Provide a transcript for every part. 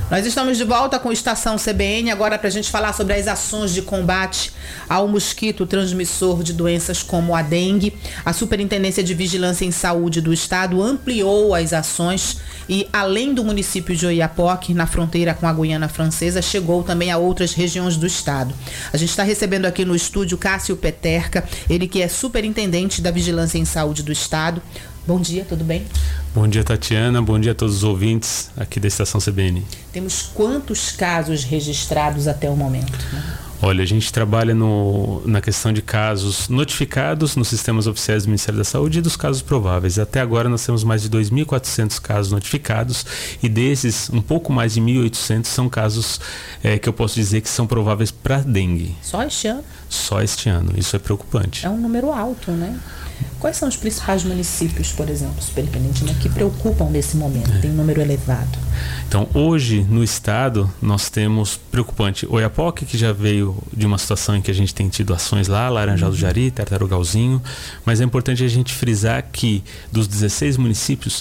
Nós estamos de volta com Estação CBN, agora para a gente falar sobre as ações de combate ao mosquito transmissor de doenças como a dengue. A Superintendência de Vigilância em Saúde do Estado ampliou as ações e, além do município de Oiapoque, na fronteira com a Guiana Francesa, chegou também a outras regiões do estado. A gente está recebendo aqui no estúdio Cássio Peterca, ele que é superintendente da Vigilância em Saúde do Estado. Bom dia, tudo bem? Bom dia, Tatiana. Bom dia a todos os ouvintes aqui da Estação CBN. Temos quantos casos registrados até o momento? Olha, a gente trabalha na questão de casos notificados nos sistemas oficiais do Ministério da Saúde e dos casos prováveis. Até agora nós temos mais de 2.400 casos notificados e desses, um pouco mais de 1.800 são casos que eu posso dizer que são prováveis para dengue. Só este ano? Só este ano. Isso é preocupante. É um número alto, né? Quais são os principais municípios, por exemplo, superintendente, que preocupam nesse momento? Tem um número elevado. Então, hoje, no estado, nós temos preocupante Oiapoque, que já veio de uma situação em que a gente tem tido ações lá, Laranjal do Jari, Tartarugalzinho, mas é importante a gente frisar que dos 16 municípios,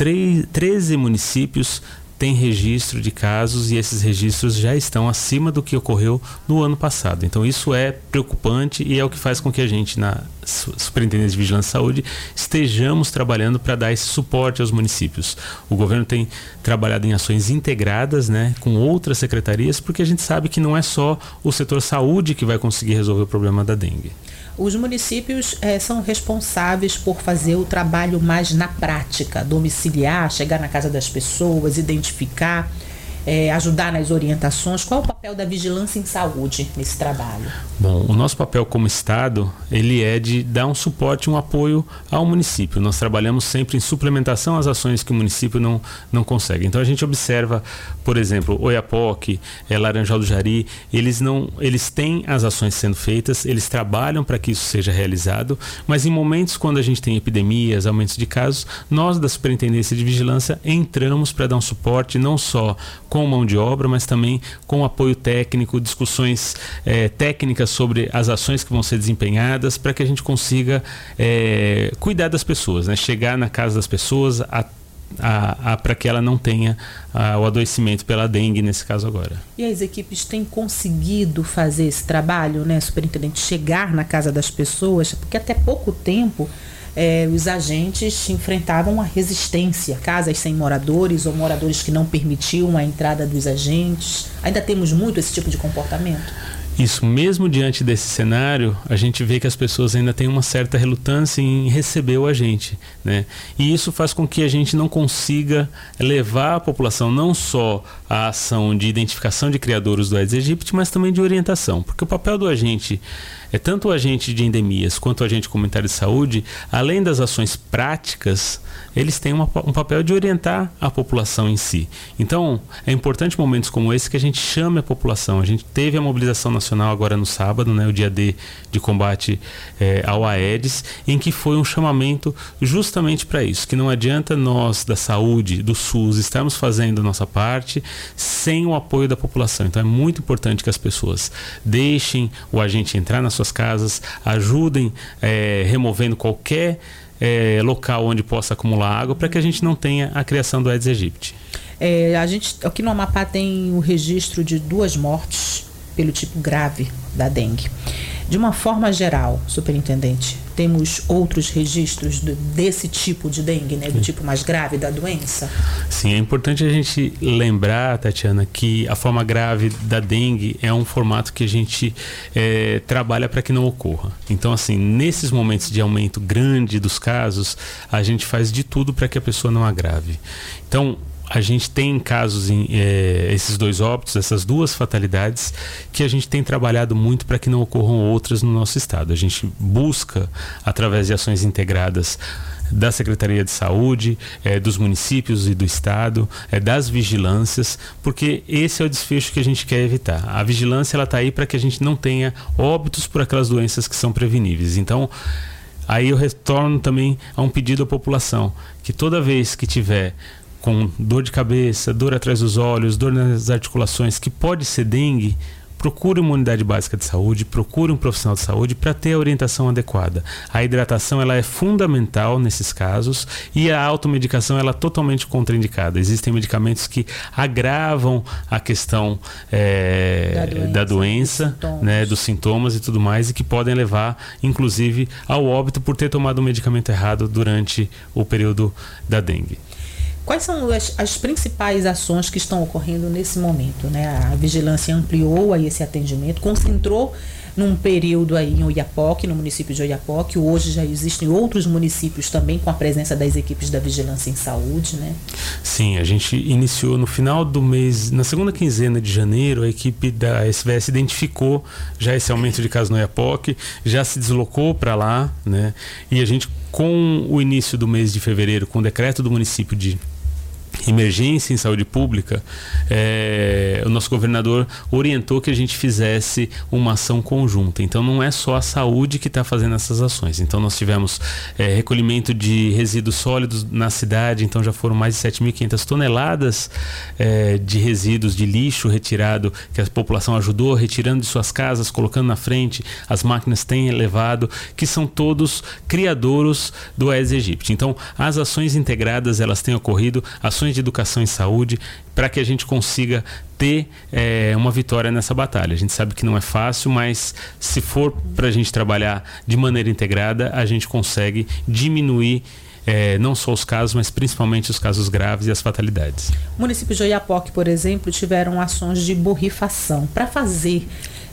13 municípios tem registro de casos e esses registros já estão acima do que ocorreu no ano passado. Então isso é preocupante e é o que faz com que a gente, na Superintendência de Vigilância e Saúde, estejamos trabalhando para dar esse suporte aos municípios. O governo tem trabalhado em ações integradas, né, com outras secretarias, porque a gente sabe que não é só o setor saúde que vai conseguir resolver o problema da dengue. Os municípios são responsáveis por fazer o trabalho mais na prática, domiciliar, chegar na casa das pessoas, identificar, ajudar nas orientações. Qual é o papel da vigilância em saúde nesse trabalho? Bom, o nosso papel como Estado, ele é de dar um suporte, um apoio ao município. Nós trabalhamos sempre em suplementação às ações que o município não consegue. Então a gente observa, por exemplo, Oiapoque, Laranjal do Jari, eles têm as ações sendo feitas, eles trabalham para que isso seja realizado, mas em momentos quando a gente tem epidemias, aumentos de casos, nós da Superintendência de Vigilância entramos para dar um suporte não só com mão de obra, mas também com apoio técnico, discussões técnicas sobre as ações que vão ser desempenhadas para que a gente consiga cuidar das pessoas, né? Chegar na casa das pessoas para que ela não tenha o adoecimento pela dengue nesse caso agora. E as equipes têm conseguido fazer esse trabalho, né, superintendente, chegar na casa das pessoas, porque até pouco tempo os agentes enfrentavam a resistência, casas sem moradores ou moradores que não permitiam a entrada dos agentes. Ainda temos muito esse tipo de comportamento? Isso, mesmo diante desse cenário, a gente vê que as pessoas ainda têm uma certa relutância em receber o agente, né? E isso faz com que a gente não consiga levar a população não só à ação de identificação de criadouros do Aedes aegypti, mas também de orientação, porque o papel do agente tanto o agente de endemias quanto o agente comunitário de saúde, além das ações práticas, eles têm um papel de orientar a população em si. Então, é importante em momentos como esse que a gente chame a população. A gente teve a mobilização nacional agora no sábado, né, o dia D de combate ao Aedes, em que foi um chamamento justamente para isso, que não adianta nós da saúde, do SUS, estarmos fazendo a nossa parte sem o apoio da população. Então, é muito importante que as pessoas deixem o agente entrar nas suas casas, ajudem removendo qualquer local onde possa acumular água para que a gente não tenha a criação do Aedes aegypti. A gente aqui no Amapá tem o registro de 2 mortes pelo tipo grave da dengue. De uma forma geral, superintendente, temos outros registros desse tipo de dengue, né, do tipo mais grave da doença? Sim, é importante a gente lembrar, Tatiana, que a forma grave da dengue é um formato que a gente trabalha para que não ocorra. Então, assim, nesses momentos de aumento grande dos casos, a gente faz de tudo para que a pessoa não agrave. Então, a gente tem casos, esses 2 óbitos, essas 2 fatalidades, que a gente tem trabalhado muito para que não ocorram outras no nosso estado. A gente busca, através de ações integradas da Secretaria de Saúde, dos municípios e do estado, das vigilâncias, porque esse é o desfecho que a gente quer evitar. A vigilância está aí para que a gente não tenha óbitos por aquelas doenças que são preveníveis. Então, aí eu retorno também a um pedido à população, que toda vez que tiver com dor de cabeça, dor atrás dos olhos, dor nas articulações, que pode ser dengue, procure uma unidade básica de saúde, procure um profissional de saúde para ter a orientação adequada. A hidratação ela é fundamental nesses casos e a automedicação ela é totalmente contraindicada. Existem medicamentos que agravam a questão da doença, né, dos sintomas e tudo mais, e que podem levar, inclusive, ao óbito por ter tomado um medicamento errado durante o período da dengue. Quais são as principais ações que estão ocorrendo nesse momento, né? A vigilância ampliou aí esse atendimento, concentrou num período aí em Oiapoque, no município de Oiapoque. Hoje já existem outros municípios também com a presença das equipes da Vigilância em Saúde, né? Sim, a gente iniciou no final do mês, na segunda quinzena de janeiro, a equipe da SVS identificou já esse aumento de casos no Oiapoque, já se deslocou para lá, né? E a gente, com o início do mês de fevereiro, com o decreto do município de emergência em saúde pública, o nosso governador orientou que a gente fizesse uma ação conjunta. Então não é só a saúde que está fazendo essas ações. Então nós tivemos recolhimento de resíduos sólidos na cidade, então já foram mais de 7.500 toneladas de resíduos de lixo retirado, que a população ajudou, retirando de suas casas, colocando na frente, as máquinas têm levado, que são todos criadouros do Aedes aegypti. Então as ações integradas elas têm ocorrido, ações de educação em saúde, para que a gente consiga ter uma vitória nessa batalha. A gente sabe que não é fácil, mas se for para a gente trabalhar de maneira integrada, a gente consegue diminuir não só os casos, mas principalmente os casos graves e as fatalidades. O município de Oiapoque, por exemplo, tiveram ações de borrifação. Para fazer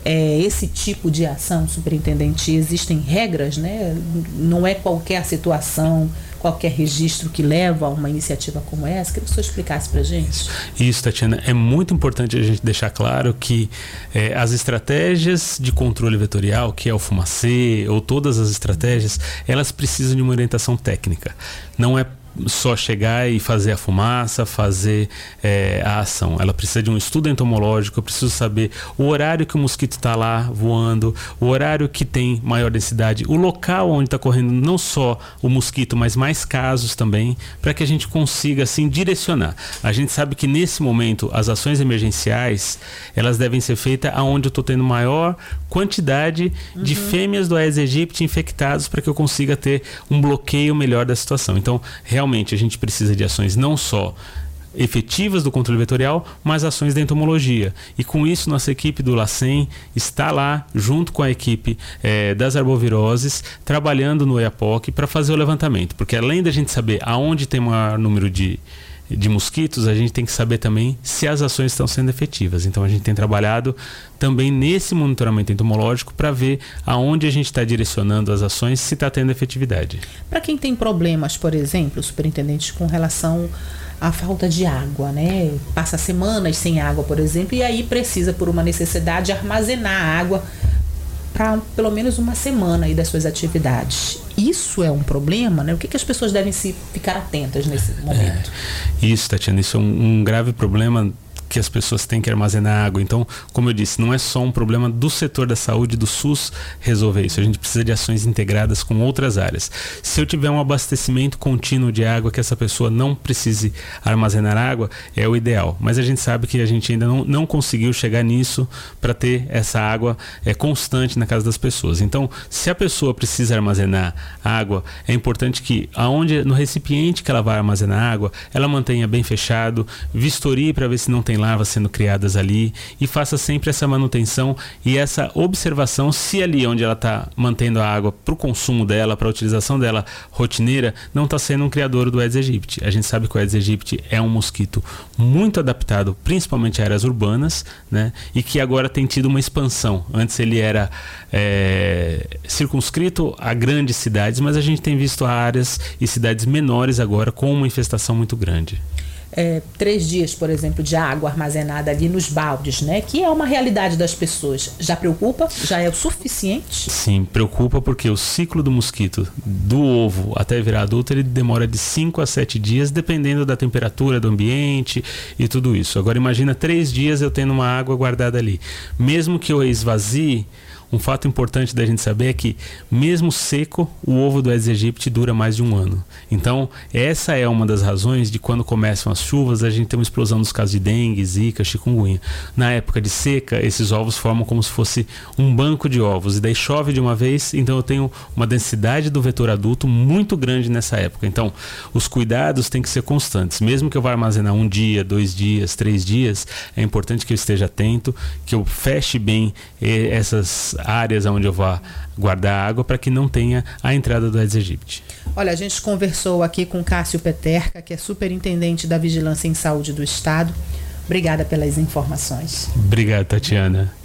esse tipo de ação, superintendente, existem regras, né? Não é qualquer situação, qualquer registro que leva a uma iniciativa como essa. Queria que o senhor explicasse para a gente. Isso, Tatiana, é muito importante a gente deixar claro que as estratégias de controle vetorial, que é o fumacê, ou todas as estratégias, elas precisam de uma orientação técnica. Não é só chegar e fazer a fumaça, fazer a ação. Ela precisa de um estudo entomológico, eu preciso saber o horário que o mosquito está lá voando, o horário que tem maior densidade, o local onde está correndo não só o mosquito, mas mais casos também, para que a gente consiga assim direcionar. A gente sabe que nesse momento as ações emergenciais, elas devem ser feitas aonde eu estou tendo maior quantidade de fêmeas do Aedes aegypti infectados, para que eu consiga ter um bloqueio melhor da situação. Então, realmente a gente precisa de ações não só efetivas do controle vetorial, mas ações da entomologia. E com isso, nossa equipe do LACEN está lá, junto com a equipe das arboviroses, trabalhando no Oiapoque para fazer o levantamento. Porque além da gente saber aonde tem maior número de mosquitos, a gente tem que saber também se as ações estão sendo efetivas. Então a gente tem trabalhado também nesse monitoramento entomológico para ver aonde a gente está direcionando as ações, se está tendo efetividade. Para quem tem problemas, por exemplo, superintendente, com relação à falta de água, né? Passa semanas sem água, por exemplo, e aí precisa, por uma necessidade, armazenar água para pelo menos uma semana aí das suas atividades. Isso é um problema, né? O que as pessoas devem ficar atentas nesse momento? Isso, Tatiana, isso é um grave problema, que as pessoas têm que armazenar água. Então, como eu disse, não é só um problema do setor da saúde, do SUS, resolver isso. A gente precisa de ações integradas com outras áreas. Se eu tiver um abastecimento contínuo de água, que essa pessoa não precise armazenar água, é o ideal. Mas a gente sabe que a gente ainda não conseguiu chegar nisso para ter essa água constante na casa das pessoas. Então, se a pessoa precisa armazenar água, é importante que no recipiente que ela vai armazenar água, ela mantenha bem fechado, vistorie para ver se não tem larvas sendo criadas ali, e faça sempre essa manutenção e essa observação se ali onde ela está mantendo a água para o consumo dela, para a utilização dela rotineira, não está sendo um criador do Aedes aegypti. A gente sabe que o Aedes aegypti é um mosquito muito adaptado, principalmente a áreas urbanas, né? E que agora tem tido uma expansão. Antes ele era circunscrito a grandes cidades, mas a gente tem visto áreas e cidades menores agora com uma infestação muito grande. 3 dias, por exemplo, de água armazenada ali nos baldes, né? Que é uma realidade das pessoas. Já preocupa? Já é o suficiente? Sim, preocupa, porque o ciclo do mosquito, do ovo até virar adulto, ele demora de 5 a 7 dias, dependendo da temperatura do ambiente e tudo isso. Agora imagina 3 dias eu tendo uma água guardada ali. Mesmo que eu esvazie, um fato importante da gente saber é que, mesmo seco, o ovo do Aedes aegypti dura mais de um ano. Então, essa é uma das razões de quando começam as chuvas, a gente tem uma explosão dos casos de dengue, zika, chikungunya. Na época de seca, esses ovos formam como se fosse um banco de ovos, e daí chove de uma vez, então eu tenho uma densidade do vetor adulto muito grande nessa época. Então, os cuidados têm que ser constantes. Mesmo que eu vá armazenar 1 dia, 2 dias, 3 dias, é importante que eu esteja atento, que eu feche bem essas áreas onde eu vou guardar água para que não tenha a entrada do Aedes aegypti. Olha, a gente conversou aqui com Cássio Peterka, que é superintendente da Vigilância em Saúde do Estado. Obrigada pelas informações. Obrigado, Tatiana.